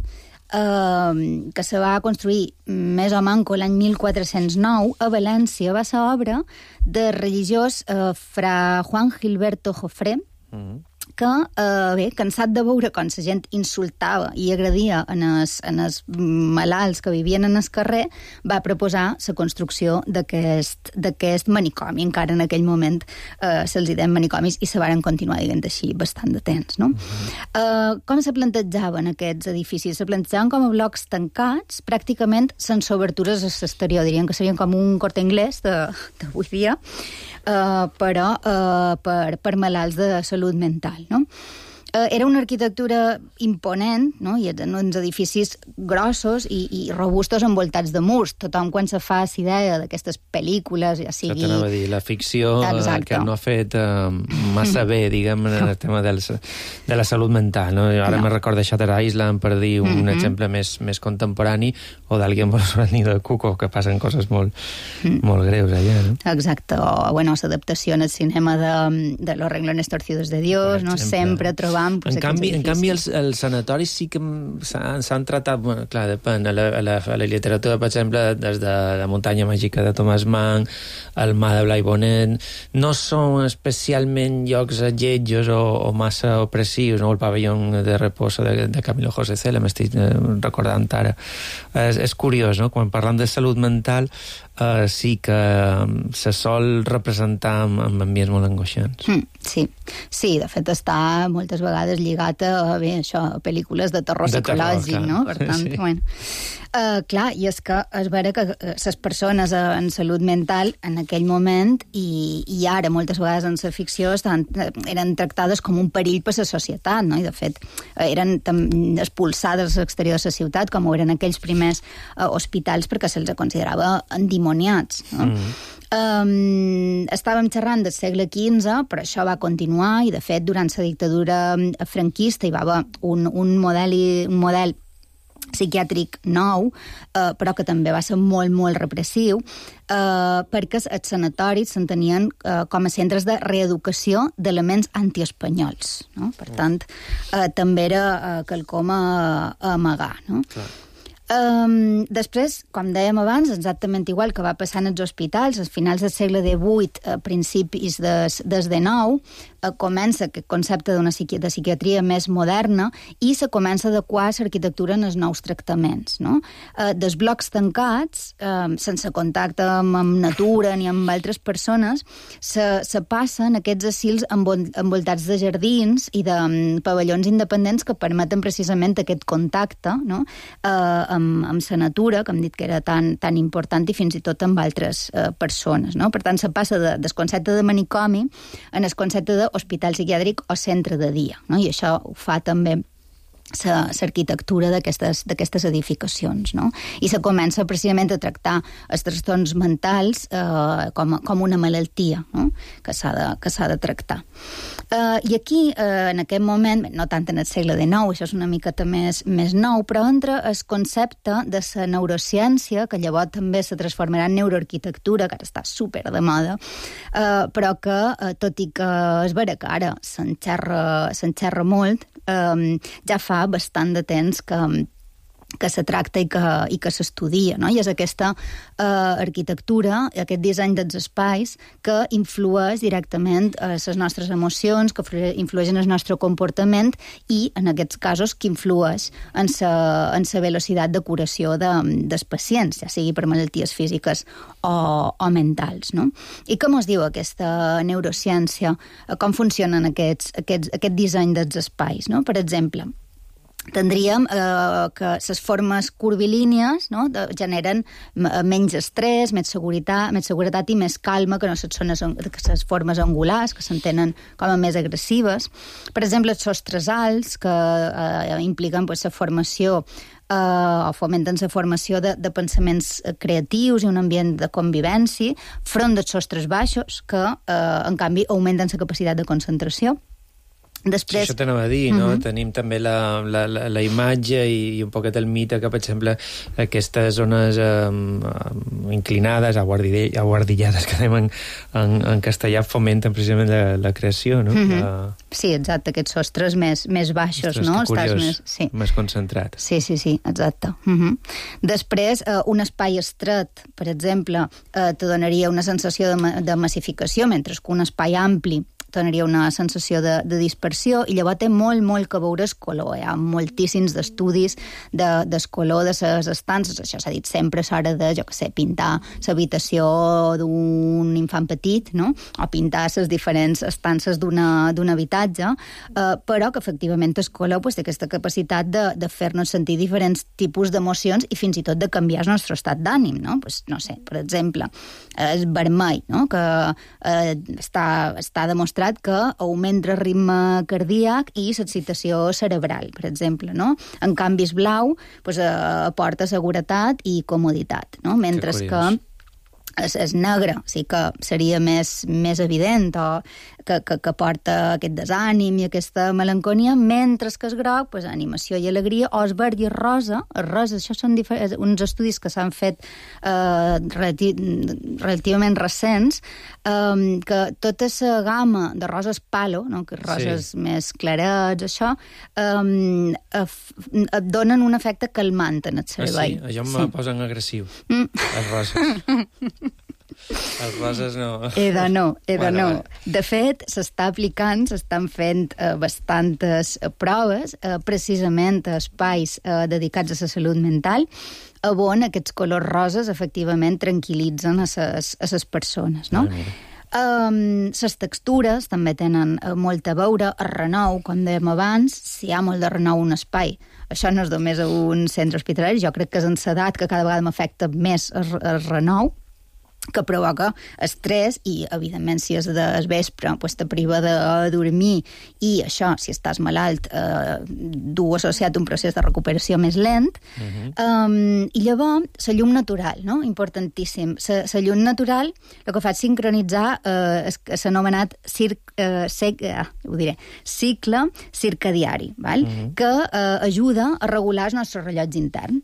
eh, que se va construir més o manco l'any mil quatre-cents nou, a València, va ser obra del religiós eh, fra Juan Gilberto Jofré, mm-hmm. que, eh, bé, cansat de veure com la gent insultava i agredia en els, en els malalts que vivien en el carrer, va proposar la construcció d'aquest manicomi. Encara en aquell moment eh, se'ls deien manicomis i se varen continuar dient així bastant de temps. No? Mm-hmm. eh, com se plantejaven aquests edificis? Se plantejaven com a blocs tancats, pràcticament sense obertures a l'exterior. Dirien que serien com un Corte Inglés d'avui dia, Uh, però uh, per, per malalts de salut mental, no? Uh, era una arquitectura imponent, no? I eren uns edificis grossos i, i robustos envoltats de murs. Tothom, quan se fa la idea d'aquestes pel·lícules, ja sigui... Això t'anava a dir, la ficció eh, que no ha fet eh, massa bé, diguem, en el tema del, de la salut mental, no? Jo ara no. me recordo Shutter Island, per dir un mm-hmm. exemple més, més contemporani, o d'Alguien Bolsonaro ni de Cuco, que passen coses molt, mm. molt greus allà, no? Exacte, o, bueno, l'adaptació en el cinema de, de Los renglones torcidos de Dios, no? Sempre trobam... Pues, en, canvi, en canvi, els, els sanatoris sí que s'han tratat, bueno, clar, depèn, a la, a, la, a la literatura, per exemple, des de La muntanya màgica de Thomas Mann, El mar de Blai Bonet, no són especialment llocs lletjos o, o massa opressius, no? El pavellón de reposo de, de Camilo José Cela, m'estic recordant ara. És, és curiós, no? Quan parlam de salut mental, uh, sí que se sol representar amb, amb ambients molt angoixants. Mm, sí. sí, de fet està moltes vegades lligat a, bé, això, a pel·lícules de terror de psicològic, terror, no? Per tant, sí. bueno... Uh, clar, i és que es vera que les persones en salut mental en aquell moment i, i ara moltes vegades en la ficció estan, eren tractades com un perill per a la societat, no? I de fet eren expulsades a l'exterior de la ciutat, com ho eren aquells primers uh, hospitals, perquè se'ls considerava endimoniats, no? Mm. Um, estàvem xerrant del segle quinze, però això va continuar i de fet durant la dictadura franquista hi va haver un, un model, un model psiquiàtric nou, eh, però que també va ser molt, molt repressiu, eh, perquè els sanatoris s'entenien eh, com a centres de reeducació d'elements antiespanyols, no? Per tant, eh, també era eh, quelcom a, a amagar, no? Clar. Um, després, com dèiem abans, exactament igual que va passar en els hospitals, als finals del segle divuit, a principis des, des de nou, eh, comença aquest concepte d'una psiqui de psiquiatria més moderna i se comença a adequar l'arquitectura en els nous tractaments, no? Eh, dels blocs tancats, eh, sense contacte amb, amb natura ni amb altres persones, se, se passen aquests asils envol, envoltats de jardins i de um, pavellons independents que permeten precisament aquest contacte, no? Eh, amb, amb la natura, que hem dit que era tan, tan important, i fins i tot amb altres eh, persones, no? Per tant, se passa de, del concepte de manicomi en el concepte d'hospital psiquiàtric o centre de dia, no? I això ho fa també l'arquitectura d'aquestes edificacions, no? I se comença precisament a tractar els trastorns mentals eh, com, com una malaltia, no? que s'ha de, que s'ha de tractar. Eh, I aquí, eh, en aquest moment, no tant en el segle dinou, això és una miqueta més, més nou, però entra el concepte de la neurociència, que llavors també se transformarà en neuroarquitectura, que ara està super de moda, eh, però que, eh, tot i que és vera que ara s'enxerra s'enxerra molt, eh, ja fa bastant de temps que, que se tracta i que, i que s'estudia, no? I és aquesta eh, arquitectura, aquest disseny dels espais que influeix directament a les nostres emocions, que influeix en el nostre comportament i, en aquests casos, que influeix en la en la velocitat de curació de, dels pacients, ja sigui per malalties físiques o, o mentals, no? I com es diu aquesta neurociència? Com funcionen aquests, aquests, aquest disseny dels espais, no? Per exemple, tindríem eh, que les formes curvilínies, no?, de, generen menys estrès, més seguretat, més seguretat i més calma que no les formes angulars, que s'entenen com a més agressives. Per exemple, els sostres alts, que eh, impliquen pues, la formació eh, o fomenten la formació de, de pensaments creatius i un ambient de convivència, front dels sostres baixos, que, eh, en canvi, augmenten la capacitat de concentració. Després... Sí, això t'anava a dir, no? Uh-huh. Tenim també la, la, la, la imatge i, i un poquet el mite que, per exemple, aquestes zones eh, inclinades, aguardillades, que anem en, en, en castellà, fomenten precisament la, la creació, no? Uh-huh. La... Sí, exacte, aquests sostres més, més baixos, Ostres, no? Que curiós, Estàs més, sí. més concentrat. Sí, sí, sí, exacte. Uh-huh. Després, eh, un espai estret, per exemple, eh, te donaria una sensació de, de massificació, mentre que un espai ampli donaria una sensació de, de dispersió, i llavors té molt, molt que veure el color. Hi ha moltíssims d'estudis de, del color de les estances. Això s'ha dit sempre, s'hora de, jo què sé, pintar l'habitació d'un infant petit, no?, o pintar les diferents estances d'un habitatge, eh, però que efectivament el color pues, té aquesta capacitat de, de fer-nos sentir diferents tipus d'emocions i fins i tot de canviar el nostre estat d'ànim, no? Pues, no sé, per exemple, el vermell, no?, que eh, està, està demostrat que augmenta el ritme cardíac i l'excitació cerebral, per exemple, no? En canvi, el blau pues, eh, aporta seguretat i comoditat, no? Mentre que és, és negre, sí que seria més, més evident, o que, que, que porta aquest desànim i aquesta melanconia, mentre que és groc, pues, animació i alegria, o és verd i és rosa. El rosa, això són uns estudis que s'han fet eh, relati relativament recents, eh, que tota la gamma de roses palo, no? Que roses sí. més clarets, això, eh, et donen un efecte calmant en el cervell. Ah, sí? Això em sí. posen agressiu, mm. les roses. Els roses no... He de no, he de bueno, no. De fet, s'està aplicant, s'estan fent eh, bastantes eh, proves, eh, precisament a espais eh, dedicats a la salut mental, on aquests colors roses efectivament tranquil·litzen a les, a les persones, no? Um, les textures també tenen uh, molt a veure. El renou, com dèiem abans, si hi ha molt de renou un espai, això no és només a un centre hospitalari, jo crec que és en l'edat que cada vegada m'afecta més el, el renou, que provoca estrès i, evidentment, si és de vespre, pues, te priva de dormir i això, si estàs malalt, eh, du associat un procés de recuperació més lent. Uh-huh. um, I llavors, la llum natural, no? Importantíssim. La llum natural el que fa és sincronitzar eh, s'anomenat circ, eh, sec, eh, ho diré, cicle circadiari, val? Uh-huh. que eh, ajuda a regular el nostre rellotge intern.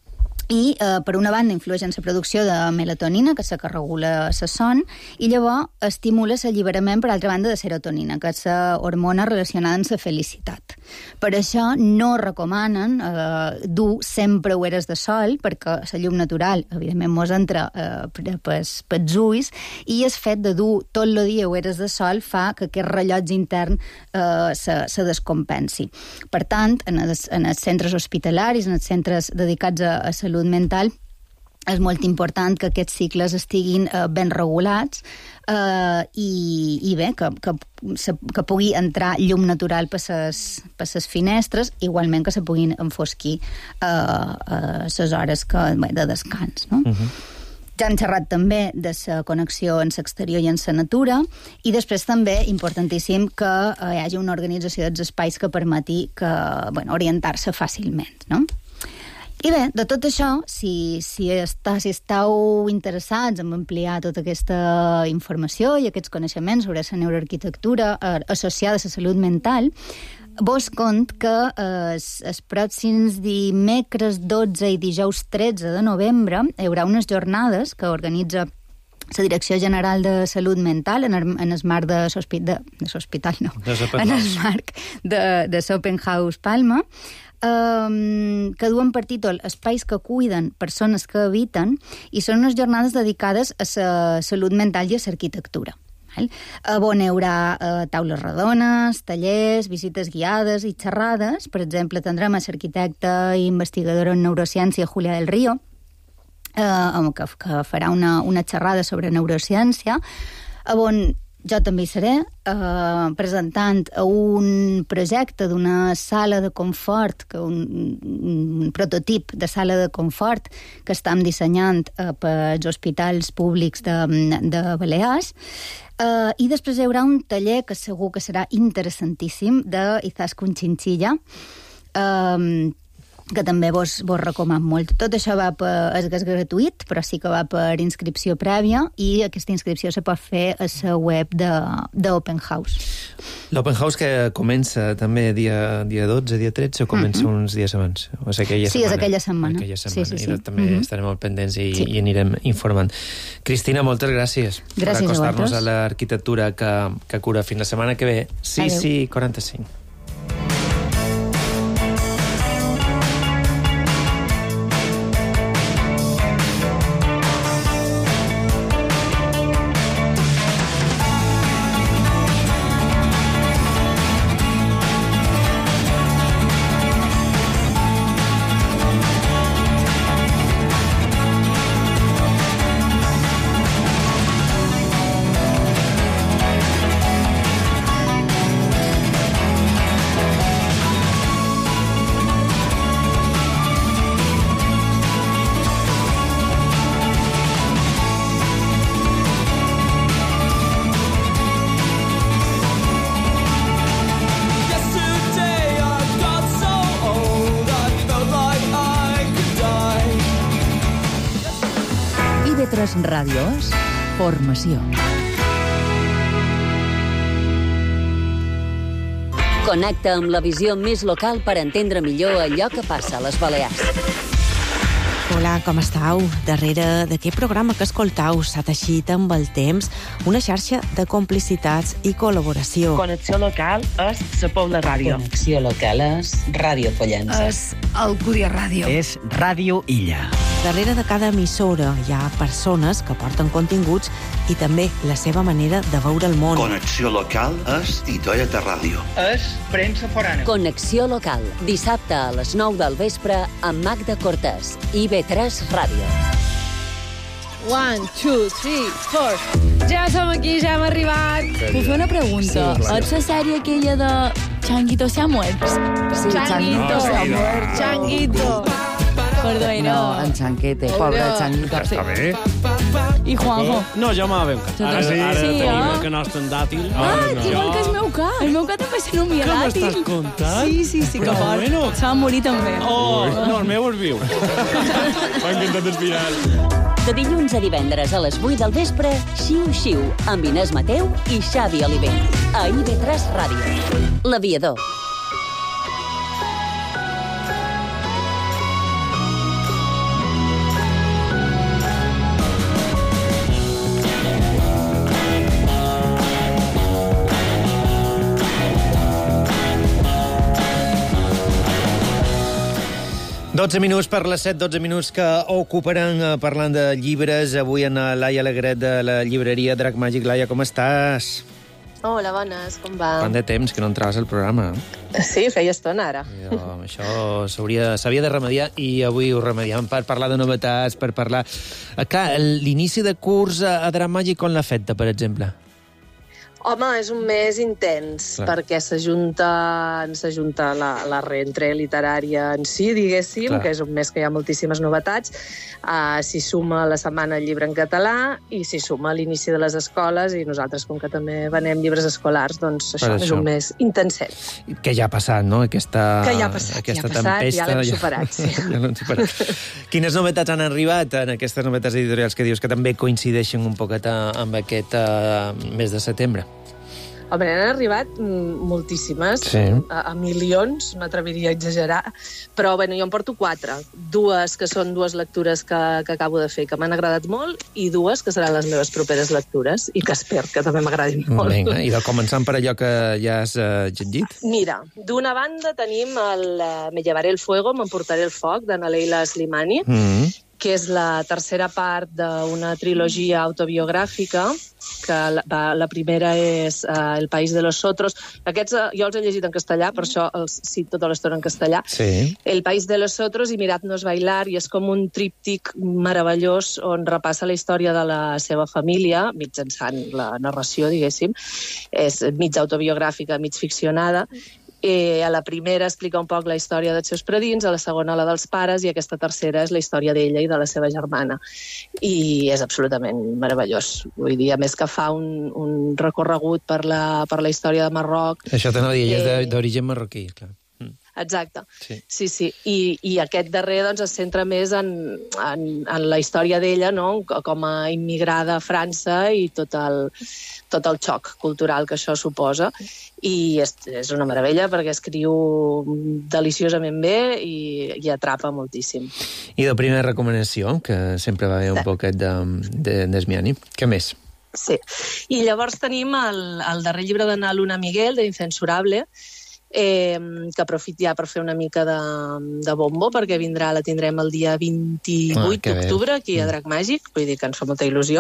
I, eh, per una banda, influeix en la producció de melatonina, que és la que regula la son, i llavors estimula l'alliberament, per altra banda, de serotonina, que és la hormona relacionada amb la felicitat. Per això no recomanen eh, dur sempre ulleres de sol, perquè la llum natural, evidentment, mos entra eh, pels, pels ulls, i el fet de dur tot el dia ulleres de sol fa que aquest rellotge intern eh, se, se descompensi. Per tant, en els, en els centres hospitalaris, en els centres dedicats a, a salut mental, és molt important que aquests cicles estiguin eh, ben regulats eh, i, i bé, que, que, que pugui entrar llum natural per les finestres, igualment que se puguin enfosquir eh, eh, les hores que, bé, de descans, no? Uh-huh. Ja hem xerrat també de la connexió en l'exterior i en la natura, i després també, importantíssim, que hi hagi una organització dels espais que permeti que, bueno, orientar-se fàcilment, no? I bé, de tot això, si, si, està, si esteu interessats en ampliar tota aquesta informació i aquests coneixements sobre la neuroarquitectura eh, associada a la salut mental, vos cont que eh, els pròxims dimecres dotze i dijous tretze de novembre hi haurà unes jornades que organitza la Direcció General de Salut Mental en el, en el marc de l'hospital, de, de l'hospital no, en el marc de, de l'Open House Palma, Um, que duen per títol Espais que cuiden persones que habiten, i són unes jornades dedicades a la salut mental i a l'arquitectura. On hi haurà uh, taules rodones, tallers, visites guiades i xerrades. Per exemple, tindrem a l'arquitecta i investigadora en neurociència Julia del Río, uh, que, que farà una, una xerrada sobre neurociència, on jo també hi seré, eh, presentant un projecte d'una sala de confort, que un, un prototip de sala de confort que estem dissenyant eh, per als hospitals públics de, de Balears. Uh, I després hi haurà un taller que segur que serà interessantíssim de Izaskun Chinchilla, um, que també vos, vos recoman molt. Tot això va per, és, és gratuït, però sí que va per inscripció prèvia, i aquesta inscripció se pot fer a la web d'Open House. L'Open House que comença també dia, dia dotze, dia tretze, o comença mm-hmm. uns dies abans? O sigui, aquella sí, setmana. és aquella setmana. Aquella setmana. Sí, sí, sí. I també mm-hmm. estarem molt pendents i, sí. i anirem informant. Cristina, moltes gràcies, gràcies per acostar-nos a, a l'arquitectura que, que cura. Fins la setmana que ve. Sí, Adeu. Sí, quaranta-cinc. Ràdios, formació. Connecta amb la visió més local per entendre millor allò que passa a les Balears. Hola, com estàu? Darrere d'aquest programa que escoltau s'ha teixit amb el temps una xarxa de complicitats i col·laboració. Connexió local és la Pobla Ràdio. Connexió local és Ràdio Pollença. És Alcúdia Ràdio. És Ràdio Illa. Darrere de cada emissora hi ha persones que porten continguts i també la seva manera de veure el món. Connexió local és Titoieta Ràdio. És premsa forana. Connexió local, dissabte a les nou del vespre amb Magda Cortés i I B tres Ràdio. One, two, three, four. Ja som aquí, ja hem arribat. Puc fer una pregunta? Sí, claro. Ets la sèrie aquella de Changuito se ha muerto? Sí, Changuito se ha muerto. Changuito. Perdó, no. No, en Chanquete, pobre Changuito. Està bé. I Juanjo? No, jo m'ha ben Ara, ara, ara sí, tenim eh? el que nostre en dàtil. Ah, no. Igual que el meu ca. El meu ca també se nomia Què dàtil. m'estàs contant? Sí, sí, sí, que Però fort. bueno. Se va morir també. Oh, no, el meu és viu. M'ha encantat el final. De dilluns a divendres a les vuit del vespre, Xiu Xiu, amb Inés Mateu i Xavi Oliver. A I B tres Ràdio. L'Aviador. dotze minuts per les set, dotze minuts que ocuparan eh, parlant de llibres. Avui en Laia Alegret de la llibreria Drac Màgic. Laia, com estàs? Hola, bones, com va? Quant de temps que no entraves al programa. Sí, feia estona, ara. Jo, això s'havia de remediar i avui ho remediem per parlar de novetats, per parlar... Eh, clar, l'inici de curs a Drac Màgic com l'ha fet, per exemple? Home, és un mes intens, Clar. perquè s'ajunta s'ajunta la, la reentrée literària en si, diguéssim, Clar. que és un mes que hi ha moltíssimes novetats. Uh, s'hi suma la Setmana del Llibre en català i s'hi suma l'inici de les escoles, i nosaltres, com que també venem llibres escolars, doncs això, això. és un mes intenset. Que ja ha passat, no? Aquesta, que ja ha passat, aquesta ja ha passat, tempesta, ja l'hem superat. Sí. ja l'hem superat. Quines novetats han arribat en aquestes novetats editorials que dius que també coincideixen un poquet amb aquest uh, mes de setembre? Home, han arribat moltíssimes, sí. a, a milions, m'atreviria a exagerar, però bueno, jo en porto quatre. Dues que són dues lectures que, que acabo de fer, que m'han agradat molt, i dues que seran les meves properes lectures, i que espero que també m'agradin molt. Vinga, i de començant per allò que ja has uh, llegit? Mira, d'una banda tenim el uh, Me llevaré el fuego, m'emportaré el foc, d'Ana Leila Slimani, mm -hmm. que és la tercera part d'una trilogia autobiogràfica, que la, la primera és uh, El país de los otros. Aquests uh, jo els he llegit en castellà, per això els cito tota l'estona en castellà. Sí. El país de los otros i Miradnos bailar, i és com un tríptic meravellós on repassa la història de la seva família, mitjançant la narració, diguéssim. És mig autobiogràfica, mig ficcionada. Eh, a la primera explica un poc la història dels seus predins, a la segona la dels pares, i aquesta tercera és la història d'ella i de la seva germana. I és absolutament meravellós. Vull dir, a més que fa un, un recorregut per la, per la història de Marroc. Això t'anava a dir, ella eh, és d'origen marroquí, clar. Exacte, sí, sí. sí. I, I aquest darrer doncs, es centra més en, en, en la història d'ella, no? Com a immigrada a França i tot el, tot el xoc cultural que això suposa. I és, és una meravella perquè escriu deliciosament bé i, i atrapa moltíssim. I de primera recomanació, que sempre va haver un poquet de, de, d'esmiani. Què més? Sí. I llavors tenim el, el darrer llibre d'Ana Luna Miguel, d'Incensurable, Eh, que aprofiti ja per fer una mica de, de bombo, perquè vindrà, la tindrem el dia vint-i-vuit ah, d'octubre, aquí a Drac Màgic, vull dir que ens fa molta il·lusió.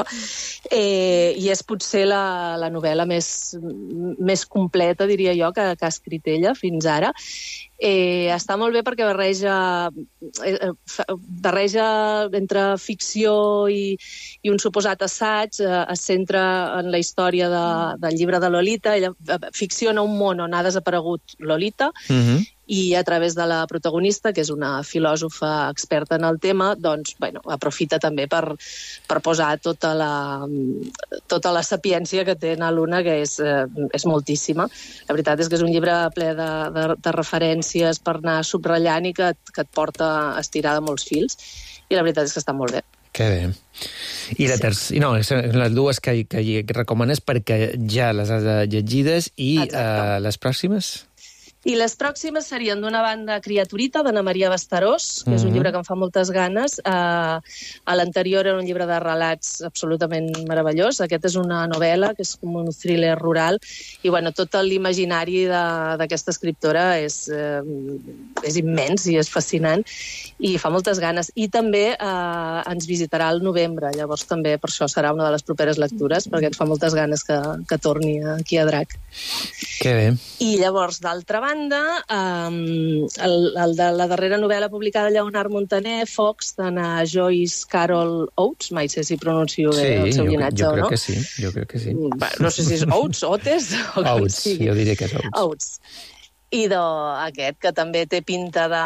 Eh, I és potser la, la novel·la més, més completa, diria jo, que, que ha escrit ella fins ara. Eh, està molt bé perquè barreja, eh, barreja entre ficció i, i un suposat assaig, eh, es centra en la història de, del llibre de Lolita, ella ficciona un món on ha desaparegut Lolita, uh-huh. i a través de la protagonista, que és una filòsofa experta en el tema, doncs, bueno, aprofita també per, per posar tota la, tota la sapiència que té Ana Luna, que és, eh, és moltíssima. La veritat és que és un llibre ple de, de, de referències per anar subratllant i que, que et porta a estirar de molts fils, i la veritat és que està molt bé. Que bé. I la tercera, no, les dues que, que recomanes perquè ja les has llegides, i uh, les pròximes? I les pròximes serien d'una banda Criaturita, d'Anna Maria Bastarós, que és un llibre que em fa moltes ganes. Uh, a l'anterior era un llibre de relats absolutament meravellós. Aquest és una novel·la, que és com un thriller rural, i bueno, tot l'imaginari d'aquesta escriptora és, uh, és immens i és fascinant, i fa moltes ganes. I també uh, ens visitarà al novembre, llavors també per això serà una de les properes lectures, perquè ens fa moltes ganes que, que torni aquí a Drac. Que bé. I llavors, d'altra banda, um, el, el de la darrera novel·la publicada de Lleonard Montaner, Fox, d'Anna Joyce Carol Oates, mai sé si pronuncio bé sí, el seu llinatge o no. Sí, jo crec que sí, jo crec que sí. Bé, no sé si és Oates, Oates, o Oates, jo diria que és Oates. Oates. I de, aquest, que també té pinta de,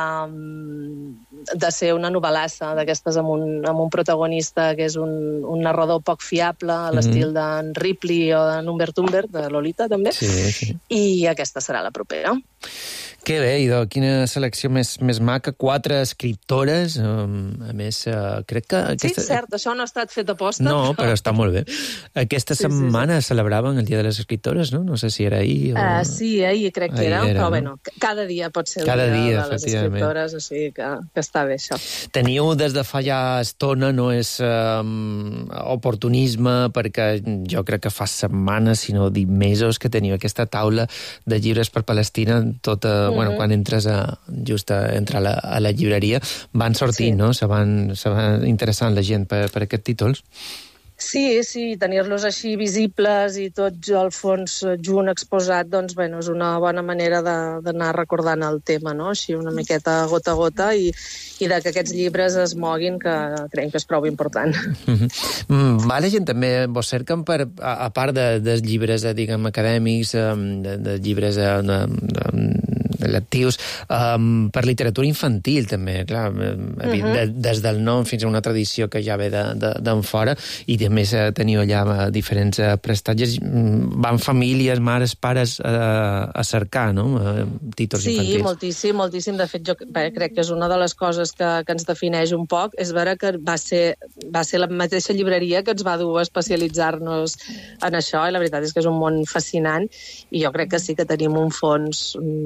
de ser una novel·lassa d'aquestes amb, un, amb un protagonista que és un, un narrador poc fiable, a l'estil mm-hmm. d'en Ripley o d'en Humbert Humbert, de Lolita, també. Sí, sí. I aquesta serà la propera. Que bé, idò, quina selecció més, més maca. Quatre escriptores, um, a més, uh, crec que... Aquesta... Sí, cert, això no ha estat fet a posta. No, però, però està molt bé. Aquesta sí, setmana sí, sí. celebraven el Dia de les Escriptores, no? No sé si era ahir o... Uh, sí, ahir crec que ahir era, era, però no? bueno, cada dia pot ser el cada dia, dia de les escriptores, o sigui que, que està bé això. Teniu des de fa ja estona, no és um, oportunisme, perquè jo crec que fa setmanes, si no dir mesos, que teniu aquesta taula de llibres per Palestina, tota... Mm-hmm. Bueno, quan entres a, just a entrar a la, a la llibreria, van sortint, sí. no? Se van, se van interessant la gent per, per aquests títols. Sí, sí, tenir-los així visibles i tots al fons junt exposat, doncs, bueno, és una bona manera d'anar recordant el tema, no? Així una miqueta gota a gota i, i de que aquests llibres es moguin, que creiem que és prou important. Mm-hmm. Mm, va, la gent també vos cerquen per, a, a part de, dels llibres, diguem, acadèmics, de, de llibres de, de, de lectius, um, per literatura infantil, també, clar, uh-huh. de, des del nom fins a una tradició que ja ve d'en de, de, fora, i a més teniu allà diferents prestatges. Van famílies, mares, pares a, a cercar, no?, títols sí, infantils. Sí, moltíssim, moltíssim. De fet, jo bé, crec que és una de les coses que, que ens defineix un poc. És vera que va ser, va ser la mateixa llibreria que ens va dur a especialitzar-nos en això, i la veritat és que és un món fascinant, i jo crec que sí que tenim un fons prou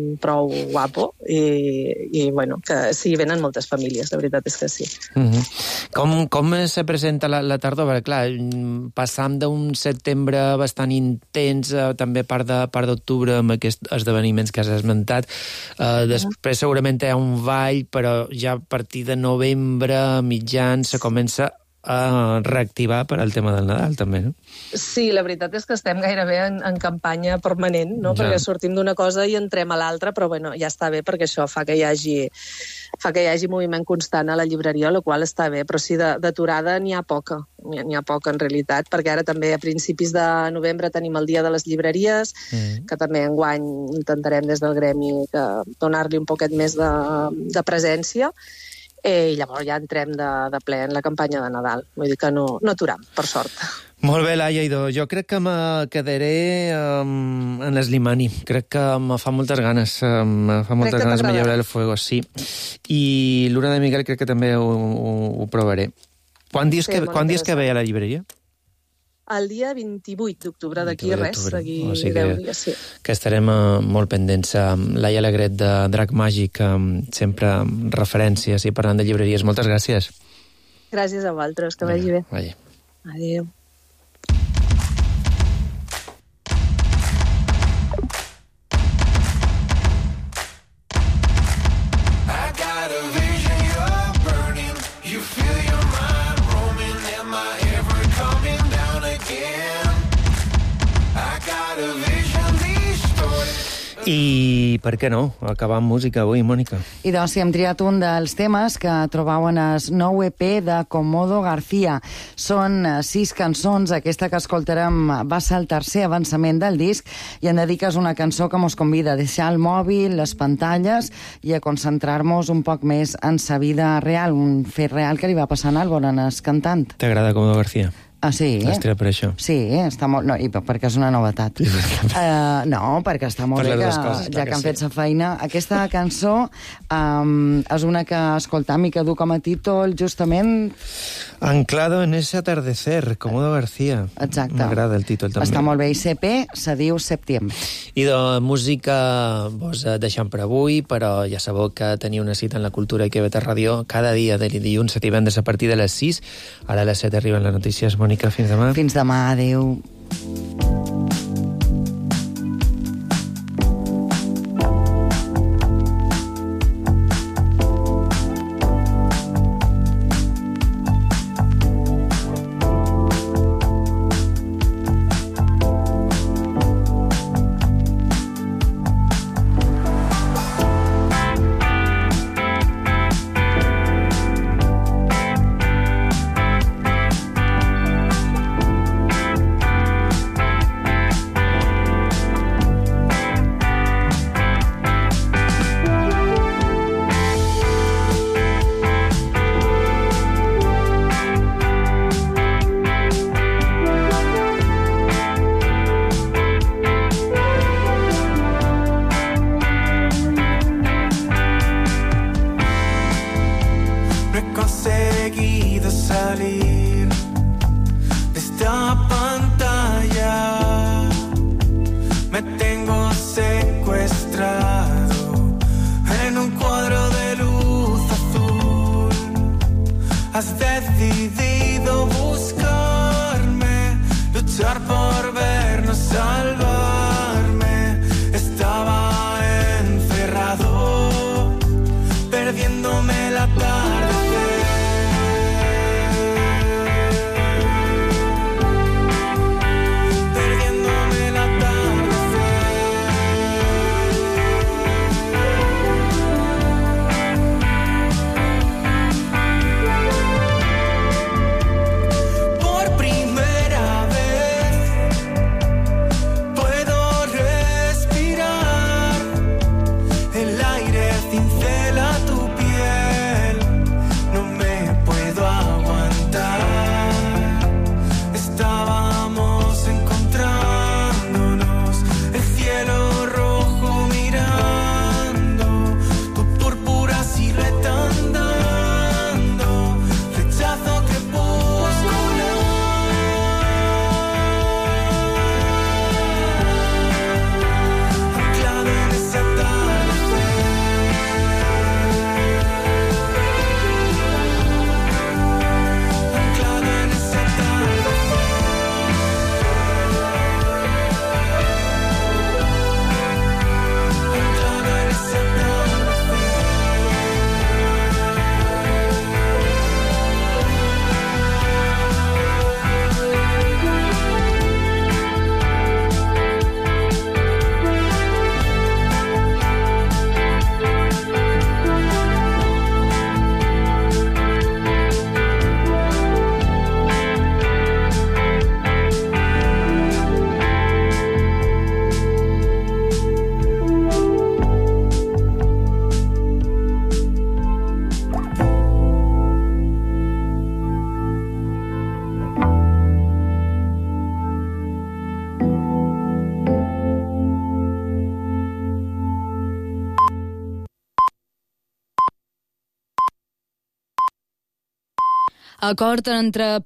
guapo i, i bueno, que sí, venen moltes famílies, la veritat és que sí. Mm-hmm. Com, com se presenta la, la tardor? Perquè, clar, passam d'un setembre bastant intens, eh, també part de part d'octubre, amb aquests esdeveniments que has esmentat. Eh, després segurament hi ha un ball, però ja a partir de novembre, mitjans, se comença a reactivar per al tema del Nadal, també, no? Sí, la veritat és que estem gairebé en, en campanya permanent, no? Ja. Perquè sortim d'una cosa i entrem a l'altra, però bueno, ja està bé perquè això fa que hi hagi, fa que hi hagi moviment constant a la llibreria, el qual està bé, però sí, d'aturada n'hi ha poca, n'hi ha poca en realitat, perquè ara també a principis de novembre tenim el Dia de les Llibreries, mm. que també enguany intentarem des del gremi donar-li un poquet més de, de presència, i llavors ja entrem de, de ple en la campanya de Nadal. Vull dir que no, no aturam, per sort. Molt bé, Laia Idó. Jo crec que me quedaré um, en l'Slimani. Crec que me fa moltes ganes. Um, me fa moltes ganes me llevaré el fuego, sí. I l'Una de Miguel crec que també ho, ho, ho provaré. Quan dius, sí, que, quan dius que ve a la llibreria? El dia vint-i-vuit d'octubre, d'aquí res, d'aquí o sigui deu dies, sí. Que estarem uh, molt pendents. Uh, Laia Alegret, de Drac Màgic, um, sempre referències i parlant de llibreries. Moltes gràcies. Gràcies a vosaltres, que vagi bé. Vagi. Adéu. I per què no? Acabar amb música avui, Mònica. I doncs si hem triat un dels temes que trobau en el nou E P de Comodo García. Són sis cançons. Aquesta que escoltarem va ser el tercer avançament del disc i en dediques una cançó que mos convida a deixar el mòbil, les pantalles i a concentrar-nos un poc més en sa vida real, un fet real que li va passar a Álvaro, en el cantant. T'agrada Comodo García? Ah, sí? L'has tirat per això? Sí, està molt... No, i perquè és una novetat. uh, no, perquè està molt per bé que, coses, ja que han sí. fet sa feina. Aquesta cançó um, és una que escoltam i que du com a títol justament... Anclado en ese atardecer, Comodo García. Exacte. M'agrada el títol també. Està molt bé. I C P se diu Septiembre. I de música vos deixem per avui, però ja sabeu que teniu una cita en la Cultura i que ve a ràdio cada dia de dilluns a divendres a partir de les sis. Ara a les set arriben les notícies. Mònica, fins demà. Fins demà, adéu. Has decidido buscarme, luchar por vernos, salvarme. Estaba encerrado, perdiéndome la tarde. Acord entre